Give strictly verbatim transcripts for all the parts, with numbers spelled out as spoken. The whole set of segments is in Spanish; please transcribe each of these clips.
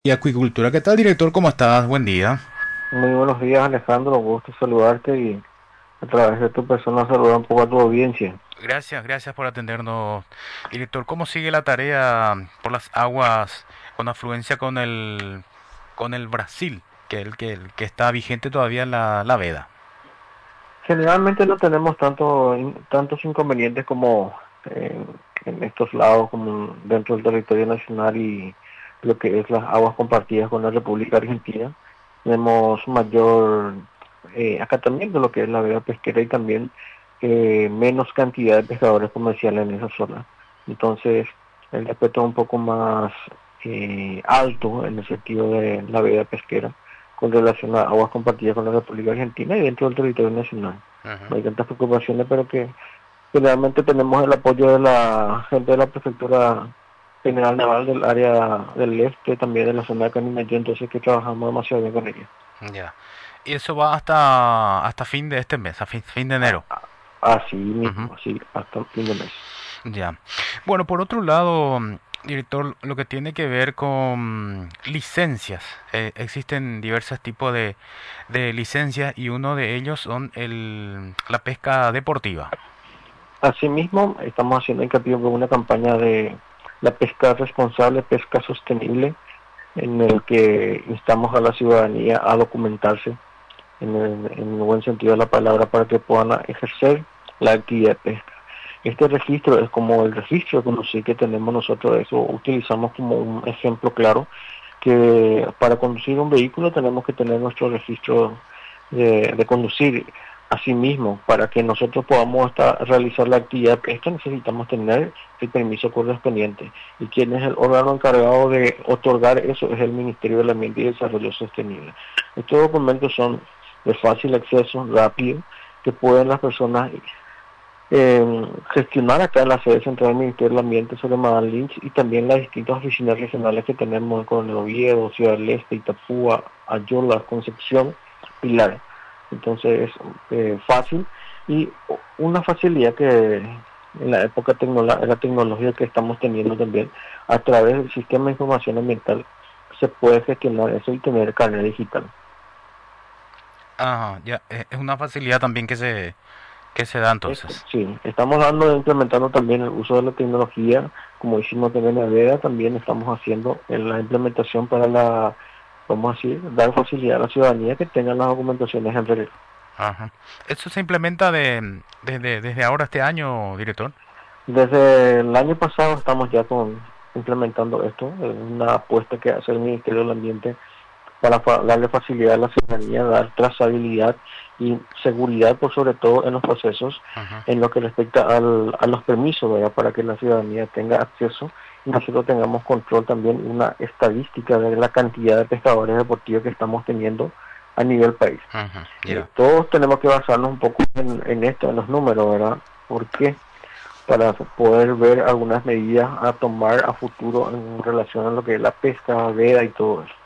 Y acuicultura, ¿qué tal, director? ¿Cómo estás? Buen día. Muy buenos días, Alejandro. Gusto saludarte y a través de tu persona saludar un poco a tu audiencia. Gracias, gracias por atendernos. Director, ¿cómo sigue la tarea por las aguas con afluencia con el con el Brasil, que el que el que está vigente todavía en la, la veda? Generalmente no tenemos tanto, in- tantos inconvenientes como en, en estos lados, como dentro del territorio nacional y lo que es las aguas compartidas con la República Argentina. Tenemos mayor eh, acatamiento de lo que es la veda pesquera y también eh, menos cantidad de pescadores comerciales en esa zona. Entonces, el respeto es un poco más eh, alto en el sentido de la veda pesquera con relación a aguas compartidas con la República Argentina y dentro del territorio nacional. Ujú. No hay tantas preocupaciones, pero que generalmente tenemos el apoyo de la gente de la Prefectura General Naval del área del este, también de la zona de Canimelló, entonces que trabajamos demasiado bien con ella. Ya. Y eso va hasta hasta fin de este mes, a fin, fin de A- enero. a- Así Ujú. mismo, así hasta el fin de mes. Ya. Bueno, por otro lado, mm, director, lo que tiene que ver con licencias. Eh, existen diversos tipos de, de licencias y uno de ellos son el, la pesca deportiva. Asimismo, estamos haciendo hincapié en una campaña de la pesca responsable, pesca sostenible, en el que instamos a la ciudadanía a documentarse en el, en el buen sentido de la palabra para que puedan ejercer la actividad de pesca. Este registro es como el registro de conducir que tenemos nosotros, eso utilizamos como un ejemplo claro, que para conducir un vehículo tenemos que tener nuestro registro de, de conducir. Asimismo, para que nosotros podamos estar, realizar la actividad de pesca necesitamos tener el permiso correspondiente. ¿Y quién es el órgano encargado de otorgar eso? Es el Ministerio del Ambiente y Desarrollo Sostenible. Estos documentos son de fácil acceso, rápido, que pueden las personas eh, gestionar acá en la sede central del Ministerio del Ambiente sobre Madame Lynch y también las distintas oficinas regionales que tenemos con el Oviedo, Ciudad del Este, Itapúa, Ayola, Concepción, Pilar. Entonces es eh, fácil y una facilidad que en la época tecnolo- la tecnología que estamos teniendo también a través del sistema de información ambiental se puede gestionar eso y tener carnet digital. Ajá, ya. eh, Es una facilidad también que se que se da Esto, entonces. sí, estamos dando, implementando también el uso de la tecnología, como hicimos también en Veda, también estamos haciendo en la implementación para la, vamos a decir, dar facilidad a la ciudadanía que tengan las documentaciones en regla. Ajá. Eso se implementa de, desde, desde ahora este año, director. Desde el año pasado estamos ya con implementando esto, es una apuesta que hace el Ministerio del Ambiente para fa- darle facilidad a la ciudadanía, dar trazabilidad y seguridad por sobre todo en los procesos, Ajá. en lo que respecta al, a los permisos, ¿verdad? Para que la ciudadanía tenga acceso y nosotros tengamos control también, una estadística de la cantidad de pescadores deportivos que estamos teniendo a nivel país. Ajá. Eh, Ya. todos tenemos que basarnos un poco en, en esto, en los números, ¿verdad? ¿Por qué? Para poder ver algunas medidas a tomar a futuro en relación a lo que es la pesca, veda y todo eso.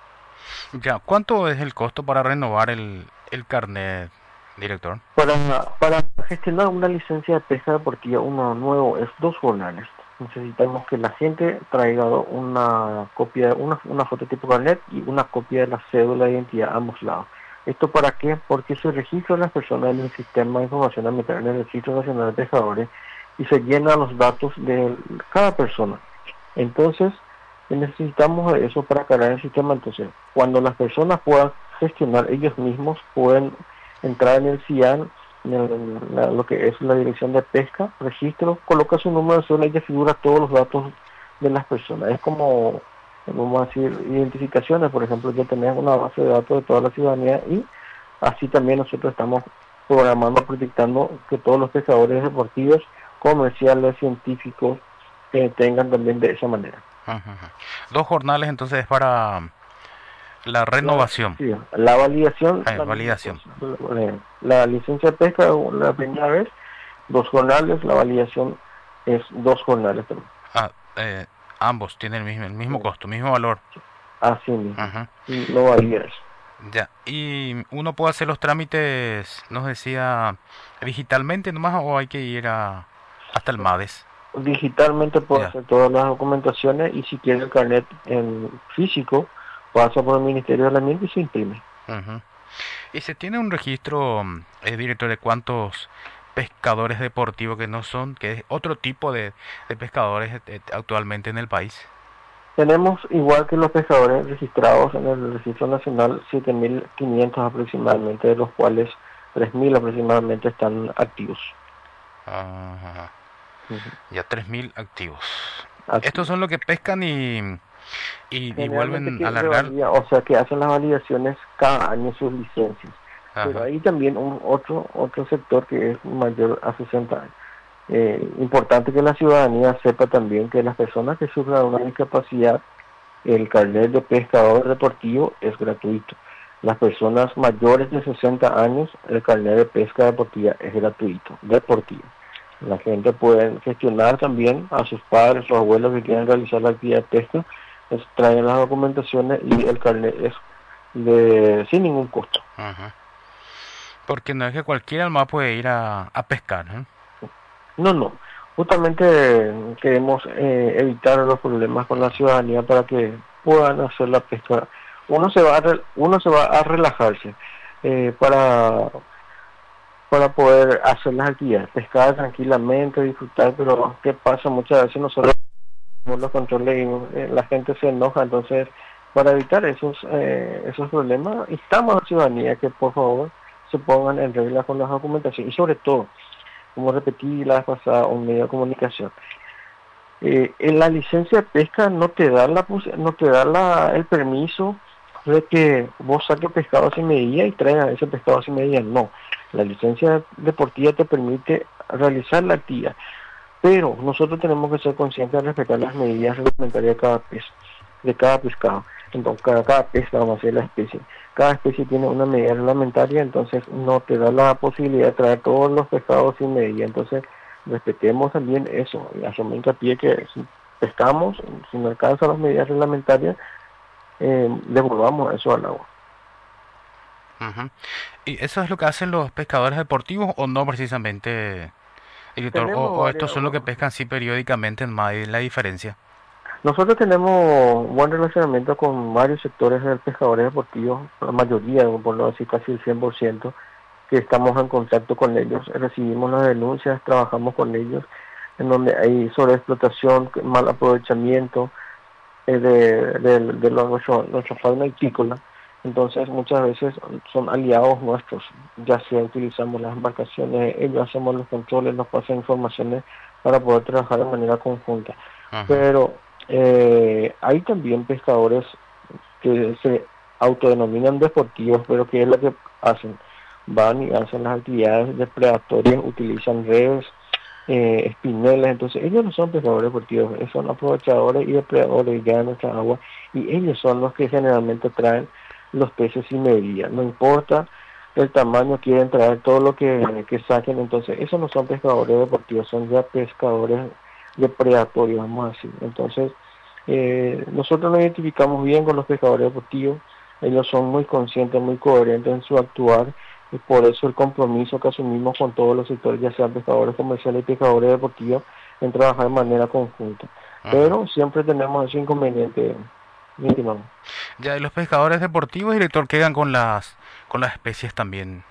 Ya. ¿Cuánto es el costo para renovar el, el carnet, director? Para, para gestionar una licencia de pesca deportiva, uno nuevo es dos jornales. Necesitamos que la gente traiga una copia, una, una fototipo carnet y una copia de la cédula de identidad a ambos lados. ¿Esto para qué? Porque se registran las personas en el sistema de información ambiental, en el Registro Nacional de Pescadores, y se llenan los datos de cada persona. Entonces, necesitamos eso para cargar el sistema. Entonces, cuando las personas puedan gestionar ellos mismos, pueden entrar en el C I A N, en el- la- lo que es la dirección de pesca, registro, coloca su número de zona y ya figura todos los datos de las personas. Es como, vamos a decir, identificaciones, por ejemplo, ya tenés una base de datos de toda la ciudadanía y así también nosotros estamos programando, proyectando que todos los pescadores deportivos, comerciales, científicos, eh, tengan también de esa manera. Ajá, ajá. Dos jornales entonces es para la La, renovación, sí, la validación, eh, la misma validación. cosa. La, la licencia de pesca la primera vez, dos jornales, la validación es dos jornales también. Ah, eh, ambos tienen el mismo, el Sí, mismo costo, mismo valor. así mismo. Ajá. No varía eso. Ya. Y uno puede hacer los trámites, nos decía, digitalmente nomás o hay que ir a, hasta el MADES. Digitalmente puede Ya. hacer todas las documentaciones y si quiere el carnet en físico, pasa por el Ministerio del Ambiente y se imprime. Ujú. ¿Y se tiene un registro, mm, eh, director, de cuántos pescadores deportivos que no son, que es otro tipo de, de pescadores eh, actualmente en el país? Tenemos, igual que los pescadores registrados en el Registro Nacional, siete mil quinientos aproximadamente, de los cuales tres mil aproximadamente están activos. Ajá. Ujú. Ya tres mil activos. Así Estos es. son los que pescan y, y, y Generalmente vuelven a que largar. revalida, o sea que hacen las validaciones cada año sus licencias. Pero Ajá. hay también un otro otro sector que es mayor a sesenta años. Eh, importante que la ciudadanía sepa también que las personas que sufran una discapacidad, el carnet de pescador deportivo es gratuito. Las personas mayores de sesenta años, el carnet de pesca deportiva es gratuito, deportivo. La gente puede gestionar también a sus padres o abuelos que quieran realizar la actividad de pesca, les traen las documentaciones y el carnet es de, sin ningún costo. Ajá. Porque no es que cualquiera más puede ir a, a pescar, ¿eh? No, no. Justamente queremos eh, evitar los problemas con la ciudadanía para que puedan hacer la pesca. Uno se va a, re- uno se va a relajarse eh, para, para poder hacer las actividades, pescar tranquilamente, disfrutar, pero ¿qué pasa? Muchas veces nosotros tenemos los controles y eh, la gente se enoja, entonces para evitar esos, eh, esos problemas, instamos a la ciudadanía que por favor se pongan en regla con las documentaciones y sobre todo, como repetí la vez pasada, un medio de comunicación. Eh, en la licencia de pesca no te da la no te da la, el permiso de que vos saques pescado sin medida y traigas ese pescado sin medida. No, la licencia deportiva te permite realizar la actividad, pero nosotros tenemos que ser conscientes de respetar las medidas reglamentarias de cada pez, de cada pescado. Entonces, cada, cada pez, vamos a decir la especie. Cada especie tiene una medida reglamentaria, entonces no te da la posibilidad de traer todos los pescados sin medida. Entonces, respetemos también eso. Y hacemos hincapié que si pescamos, si no alcanzan las medidas reglamentarias, eh, devolvamos eso al agua. Ujú. ¿Y eso es lo que hacen los pescadores deportivos o no precisamente, director? ¿O, Tenemos o estos varias, son los que pescan sí periódicamente en mar? ¿Y la diferencia? nosotros tenemos buen relacionamiento con varios sectores de pescadores deportivos, la mayoría, por no decir casi el cien por ciento, que estamos en contacto con ellos, recibimos las denuncias, trabajamos con ellos, en donde hay sobreexplotación, mal aprovechamiento eh, de, de, de lo, nuestro, nuestra fauna hícola. Entonces muchas veces son aliados nuestros, ya sea utilizamos las embarcaciones, ellos hacemos los controles, nos pasan informaciones para poder trabajar de manera conjunta. Ujú. Pero eh, hay también pescadores que se autodenominan deportivos, pero ¿qué es lo que hacen? Van y hacen las actividades depredatorias, utilizan redes, eh, espinelas, entonces ellos no son pescadores deportivos, ellos son aprovechadores y depredadores ya de nuestra agua, y ellos son los que generalmente traen los peces sin medida, no importa el tamaño, quieren traer todo lo que, que saquen, entonces esos no son pescadores deportivos, son ya pescadores depredatorios, vamos a decir. Entonces eh, nosotros nos identificamos bien con los pescadores deportivos, ellos son muy conscientes, muy coherentes en su actuar, y por eso el compromiso que asumimos con todos los sectores, ya sean pescadores comerciales y pescadores deportivos, en trabajar de manera conjunta. Ujú. Pero siempre tenemos ese inconveniente, mi estimado. Ya, y los pescadores deportivos, director, quedan con las, con las especies también.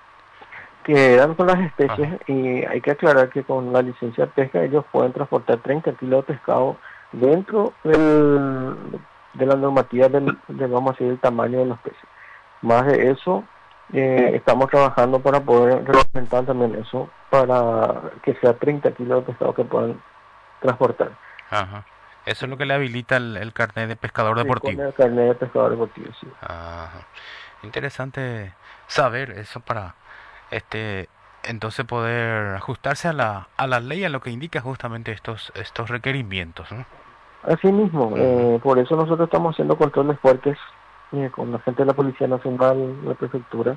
Quedan con las Ajá. especies y hay que aclarar que con la licencia de pesca ellos pueden transportar treinta kilos de pescado dentro del, de la normativa del, de, vamos a decir, el tamaño de los peces. Más de eso, eh, estamos trabajando para poder reglamentar también eso, para que sea treinta kilos de pescado que puedan transportar. Ajá. Eso es lo que le habilita el, el carnet de pescador Sí, con deportivo. el carnet de pescador deportivo, sí. Ajá. Interesante saber eso para este entonces poder ajustarse a la a la ley, a lo que indica justamente estos estos requerimientos, ¿no? Asimismo, Ujú. eh, por eso nosotros estamos haciendo controles fuertes eh, con la gente de la Policía Nacional, la Prefectura.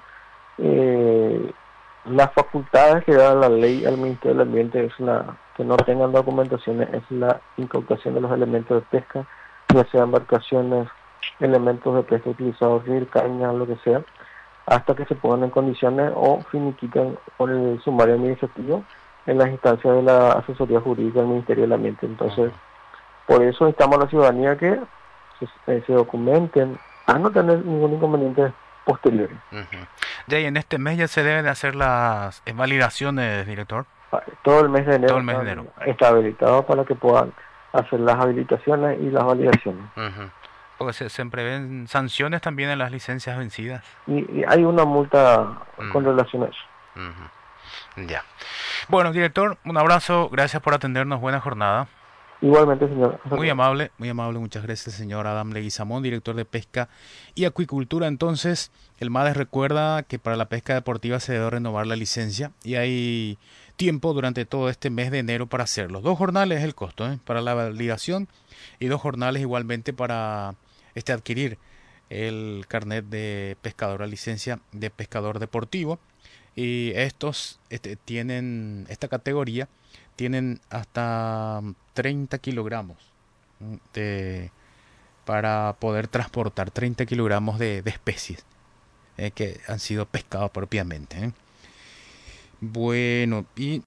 Eh, las facultades que da la ley al Ministerio del Ambiente es la que no tengan documentaciones, es la incautación de los elementos de pesca, ya sean embarcaciones, elementos de pesca utilizados, rir, caña, lo que sea, hasta que se pongan en condiciones o finiquitan por el sumario administrativo en las instancias de la asesoría jurídica del Ministerio del Ambiente. Entonces, por eso instamos a la ciudadanía que se, se documenten a no tener ningún inconveniente posterior. Uh-huh. Ya, y en este mes ya se deben de hacer las eh, validaciones, director. Todo el mes de Todo enero el mes de está, enero. está habilitado para que puedan hacer las habilitaciones y las validaciones. Uh-huh. Porque se, se prevén sanciones también en las licencias vencidas. Y, y hay una multa Uh-huh. con relación a eso. Uh-huh. Ya. Bueno, director, un abrazo, gracias por atendernos, buena jornada. Igualmente, señor. Muy amable, muy amable, muchas gracias, señor Adam Leguizamón, director de Pesca y Acuicultura. Entonces, el MADES recuerda que para la pesca deportiva se debe renovar la licencia y hay tiempo durante todo este mes de enero para hacerlo. Dos jornales es el costo, ¿eh? Para la validación y dos jornales igualmente para este adquirir el carnet de pescador, la licencia de pescador deportivo. Y estos este, tienen esta categoría, tienen hasta treinta kilogramos de, para poder transportar treinta kilogramos de, de especies eh, que han sido pescados propiamente. ¿eh? Bueno, y